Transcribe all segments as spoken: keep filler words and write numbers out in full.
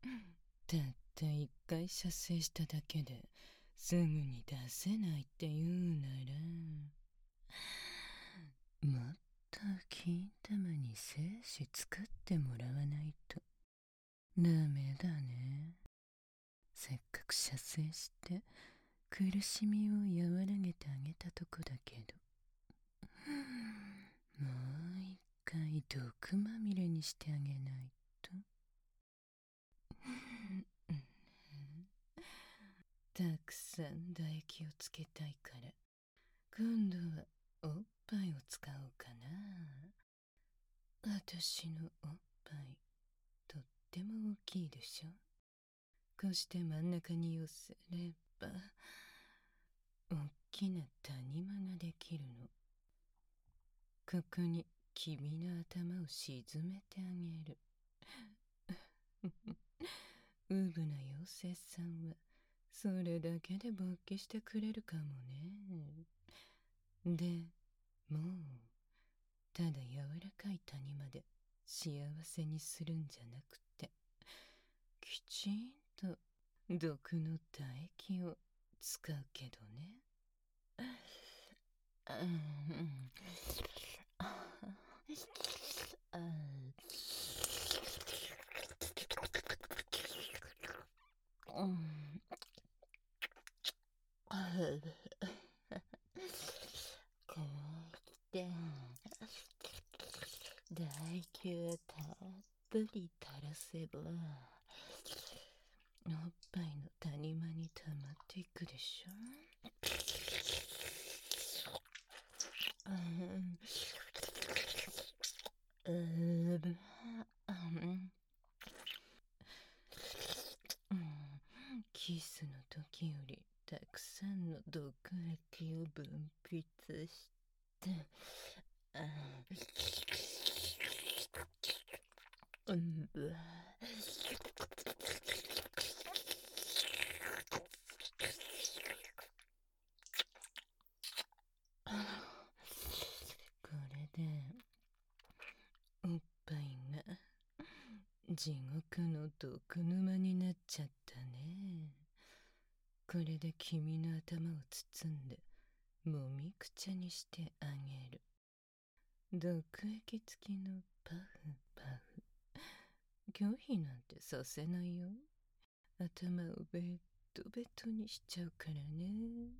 たった一回射精しただけですぐに出せないって言うなら、もっと金玉に精子作ってもらわないとダメだね。せっかく射精して苦しみを和らげてあげたとこだけど、もう一回毒まみれにしてあげないと。たくさん唾液をつけたいから、今度はおっぱいを使おうかな。私のおっぱい、とっても大きいでしょ。こうして真ん中に寄せれば、大きな谷間ができるの。ここに君の頭を沈めてあげる。ウブな妖精さんはそれだけで勃起してくれるかもね。でもうただ柔らかい谷まで幸せにするんじゃなくて、きちんと毒の唾液を使うけどね。うん、こうして唾液をたっぷり垂らせば、おっぱいの谷間に溜まっていくでしょ。うんうーんキスの時よりたくさんの毒液を分泌して、あうんぶこれでおっぱいが地獄の毒沼になっちゃったね。これで君の頭を包んでもみくちゃにしてあげる。毒液付きのパフパフ。拒否なんてさせないよ。頭をベッドベトにしちゃうからね。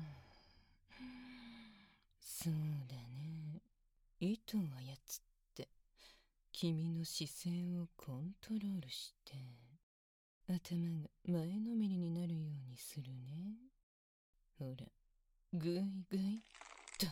そうだね。糸を操って君の視線をコントロールして頭が前のめりになるようにするね。ほら、ぐいぐいっと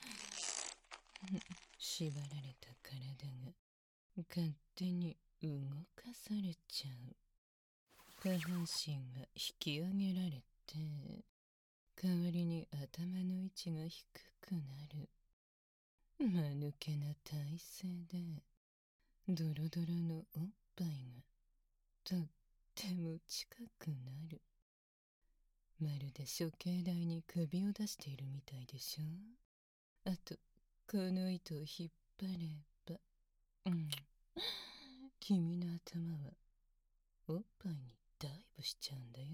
縛られた体が勝手に動かされちゃう。下半身が引き上げられて、代わりに頭の位置が低くなる。間抜けな体勢でドロドロのおっぱいがとっても近くなる。まるで処刑台に首を出しているみたいでしょ。あとこの糸を引っ張れば、うん、君の頭はおっぱいにダイブしちゃうんだよ。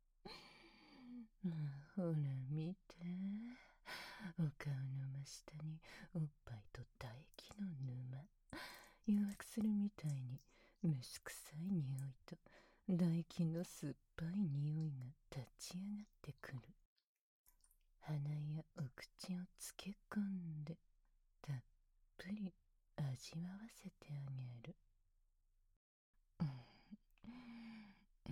ほら見て、お顔の真下におっぱいと唾液の沼。誘惑するみたいに虫臭い匂いと唾液の酸っぱい匂いが立ち上がってくる。鼻やお口をつけ込んでたっぷり味わわせてあげる。うんうん、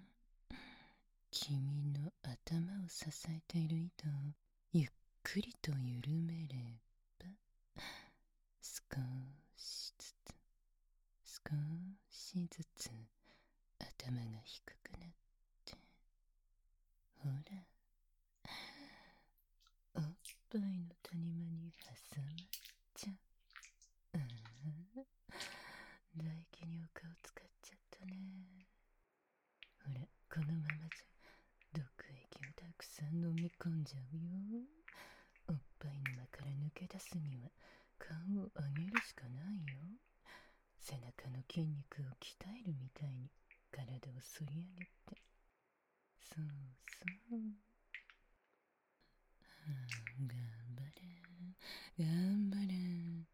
君の頭を支えている糸をゆっくりと緩めれば、少しずつ少しずつ頭が低くなって、ほらおっぱいの谷間に挟まっちゃう。うん、唾液にお顔使っちゃったね。ほら、このままじゃ毒液をたくさん飲み込んじゃうよ。おっぱい沼から抜け出すには顔を上げるしかないよ。背中の筋肉を鍛えるみたいに体を反り上げて、そうそう、はあ、頑張れ頑張れ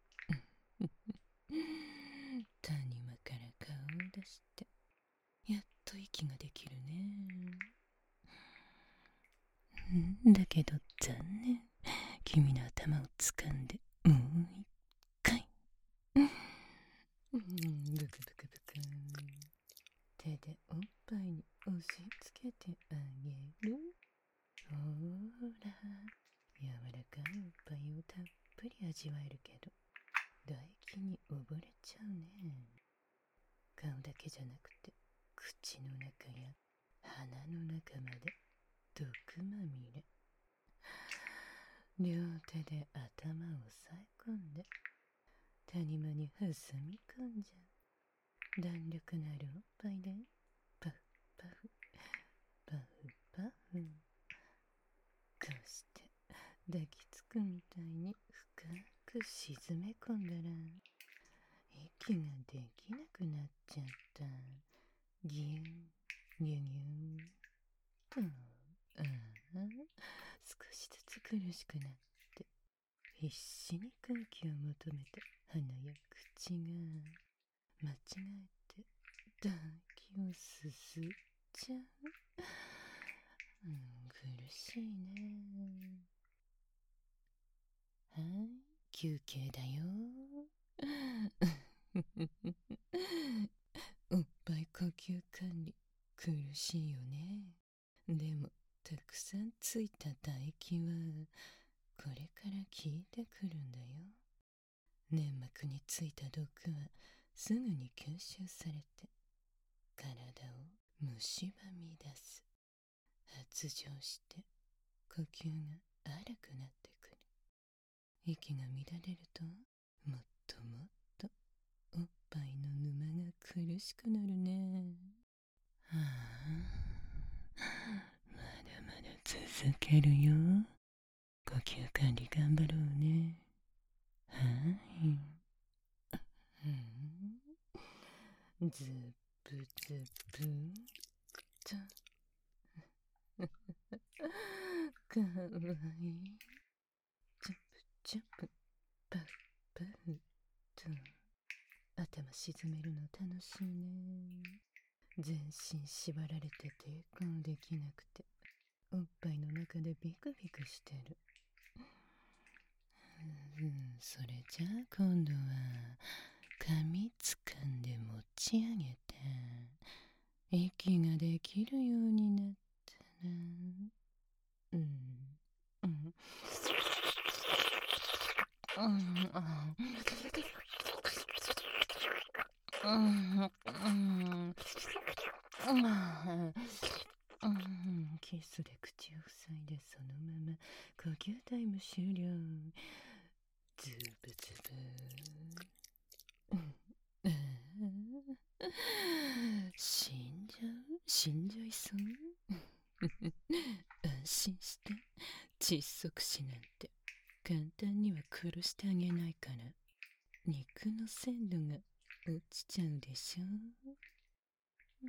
谷間から顔を出して、やっと息ができるね。だけど残念、君の頭を掴んでもう一回。うん、ブクブクブク。手でおっぱいに押し付けてあげる。ほら、柔らかいおっぱいをたっぷり味わえるけど、唾液に溺れちゃうね。顔だけじゃなくて、口の中や鼻の中まで毒まみれ。両手で頭を押さえ込んで、谷間に挟み込んじゃう。弾力のあるおっぱいで、パフパフ、パフパフ。こうして、抱きつくみたいに深く沈め込んだら、息ができなくなっちゃった。ギュン、ギュギュンと、ああ、少しずつ苦しくなって、必死に空気を求めて鼻や口が間違えて唾液をすすっちゃう。うん、苦しいね。はい、休憩だよ。おっぱい呼吸管理苦しいよね。でもたくさんついた唾液はこれから効いてくるんだよ。粘膜についた毒はすぐに吸収されて体を蝕み出す。発情して呼吸が荒くなってくる。息が乱れるともっともっとおっぱいの沼が苦しくなるね。はあ、まだまだ続けるよ。呼吸管理頑張ろうね。はい。うん、ずっぷずっぷと。かわいい。チャプチャプ、パフパフと。頭沈めるの楽しいね。全身縛られて抵抗できなくて、おっぱいの中でビクビクしてる。うん、それじゃあ今度は髪つかんで持ち上げて息ができるようになったら、うんうんうん、あうんうんうん、キスで口を塞いでそのまま呼吸タイム終了。ズブズブ。うん、死んじゃう死んじゃいそう。安心して。窒息死なんて簡単には殺してあげないから。肉の鮮度が落ちちゃうでしょ。うん、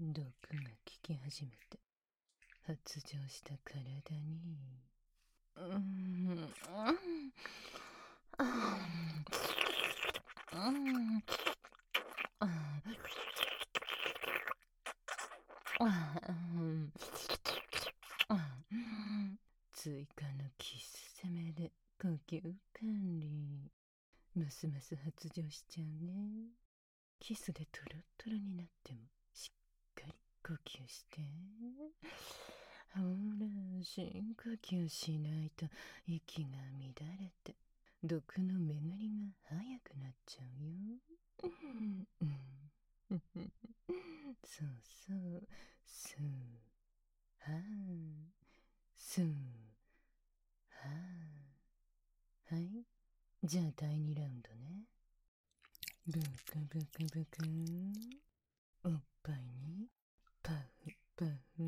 毒が効き始めて発情した体に、うん、うん、うん、追加のキス攻めで呼吸管理。ますます発情しちゃうね。キスでトロトロになってもしっかり呼吸して。ほら、深呼吸しないと息が乱れて毒の巡りが早くなっちゃうよ。うんうん、そうそう、スーはースーはー。はい、じゃあだいにラウンドね。ブクブクブクー。おっぱいにパフパフ。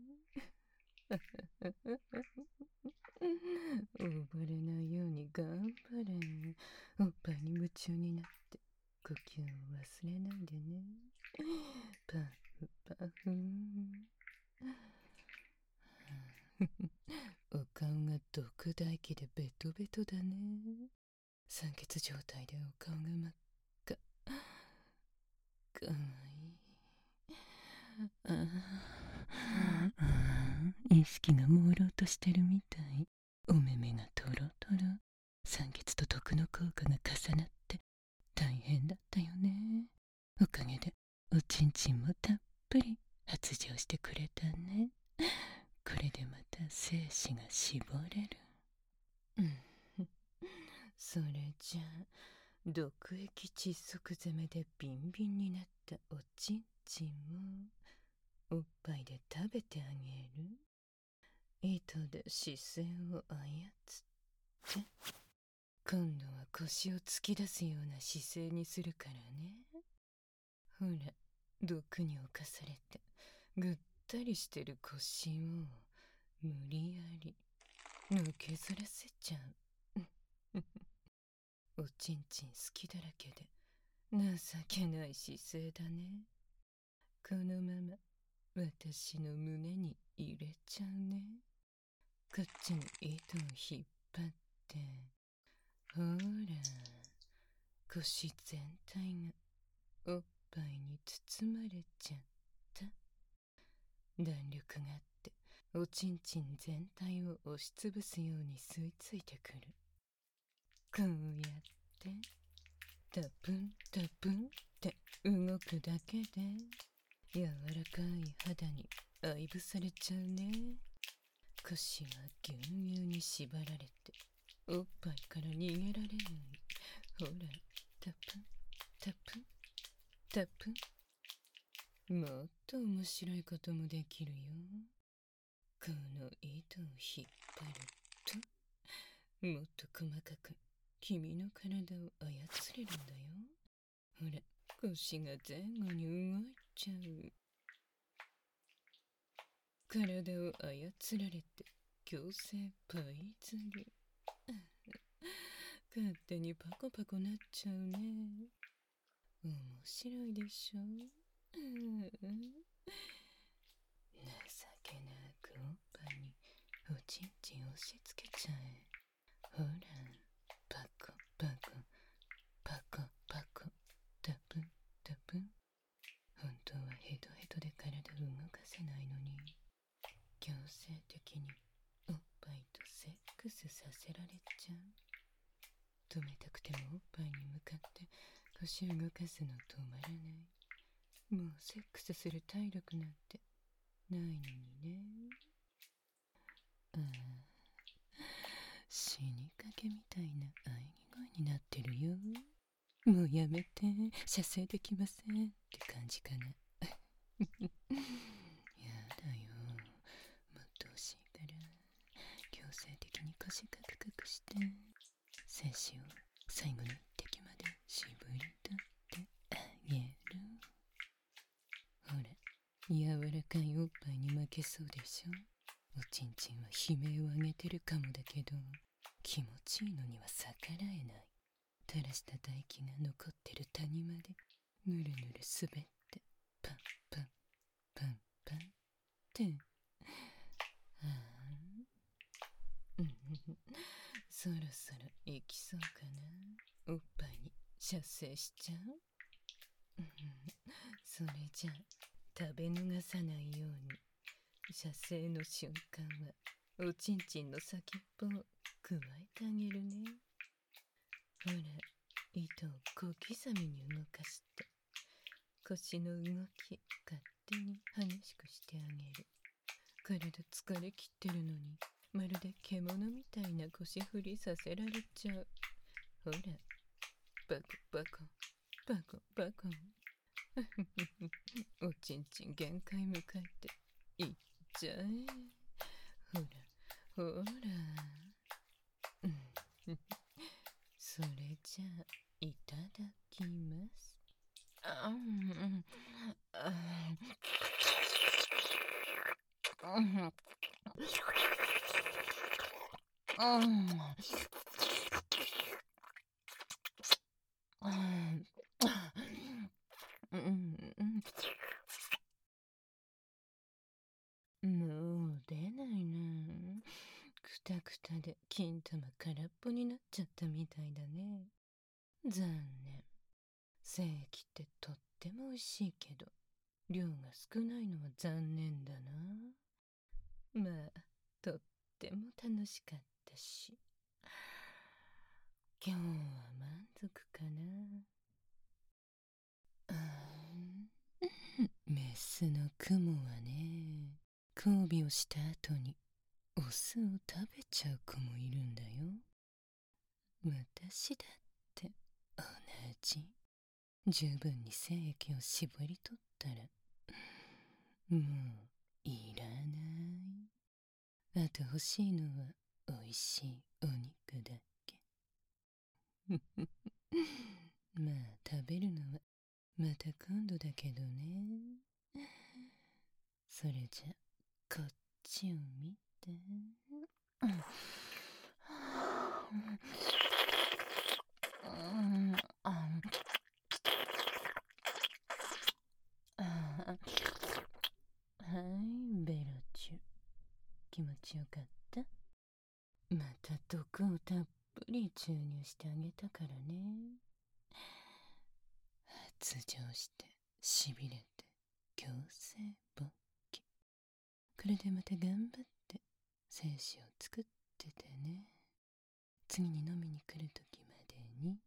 溺れないように頑張れ。おっぱいに夢中になって呼吸を忘れないでね。パフベトだね。酸欠状態でお顔が真っ赤。かわいい。ああ、意識が朦朧としてるみたい。お目目がトロトロ。酸欠と毒の効果が重なって大変だったよね。おかげでおちんちんもたっぷり発情してくれたね。これでまた精子が絞れる。うんそれじゃあ毒液窒息攻めでビンビンになったおちんちんをおっぱいで食べてあげる。糸で視線を操って今度は腰を突き出すような姿勢にするからね。ほら、毒に侵されてぐったりしてる腰を無理やり抜けずらせちゃう。おちんちん好きだらけで情けない姿勢だね。このまま私の胸に入れちゃうね。こっちに糸を引っ張って、ほら、腰全体がおっぱいに包まれちゃった。弾力があっておちんちん全体を押しつぶすように吸い付いてくる。こうやってタプンタプンって動くだけで柔らかい肌に愛撫されちゃうね。腰はぎゅうぎゅうに縛られておっぱいから逃げられない。ほら、タプンタプンタプン。もっと面白いこともできるよ。この糸を引っ張るともっと細かく君の体を操れるんだよ。ほら、腰が前後に動いちゃう。体を操られて強制パイ釣り。勝手にパコパコなっちゃうね。面白いでしょ。うん、情けなくおっぱいにおちんちん押し付けちゃえ。ほら、パコパコパコパコタプンタプン。本当はヘトヘトで体を動かせないのに強制的におっぱいとセックスさせられちゃう。止めたくてもおっぱいに向かって腰を動かすの止まらない。もうセックスする体力なんてないのにね。ああ、死にかけみたいな喘ぎ声になってるよ。もうやめて、射精できませんって感じかな。やだよ、もっと欲しいから強制的に腰カクカクして精子を最後の一滴まで絞り取ってあげる。ほら、柔らかいおっぱいに負けそうでしょ。おちんちんは悲鳴を上げてるかもだけど気持ちいいのには逆らえない。垂らした唾液が残ってる谷までぬるぬる滑ってパンパンパンパンってああ、そろそろ行きそうかな。おっぱいに射精しちゃう。それじゃ食べ逃さないように射精の瞬間はおちんちんの先っぽをくわえてあげるね。ほら、糸を小刻みに動かして腰の動き勝手に激しくしてあげる。体疲れきってるのにまるで獣みたいな腰振りさせられちゃう。ほら、バコバコバコバコおちんちん限界迎えていっちゃえ。ほらほらそれじゃあいただきます。あんあうんもう出ないな。 たくたで金玉空っぽになっちゃったみたいだね。残念。精液ってとっても美味しいけど、量が少ないのは残念だな。まあ、とっても楽しかったし。今日は満足かな。うーんメスのクモはね、交尾をした後にオスを食べちゃう子もいるんだよ。私だって同じ。十分に精液を絞り取ったらもういらない。あと欲しいのはおいしいお肉だけ。まあ食べるのはまた今度だけどね。それじゃこっちを見て。うんうんあはい、ベロチュ。気持ちよかった？また毒をたっぷり注入してあげたからね。発情してしびれて強制勃起。これでまた頑張って精子を作っててね。次に飲みに来る時までに。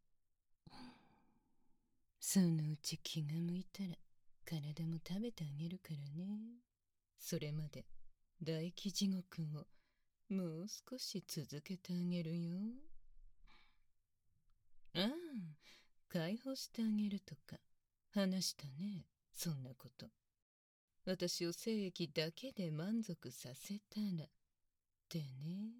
そのうち気が向いたら体も食べてあげるからね。それまで大気地獄をもう少し続けてあげるよ。ああ、解放してあげるとか話したね、そんなこと。私を精液だけで満足させたらってね。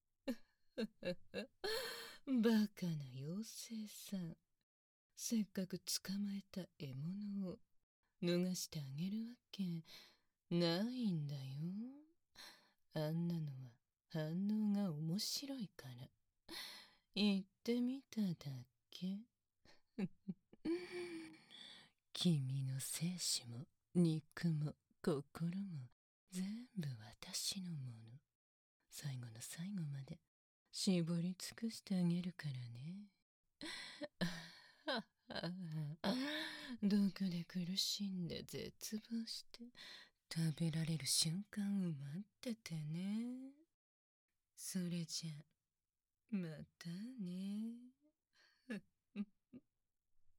バカな妖精さん。せっかく捕まえた獲物を脱がしてあげるわけないんだよ。あんなのは反応が面白いから言ってみただけ。君の精子も肉も心も全部私のもの。最後の最後まで絞り尽くしてあげるからね。毒で苦しんで絶望して食べられる瞬間を待っててね。それじゃまたね。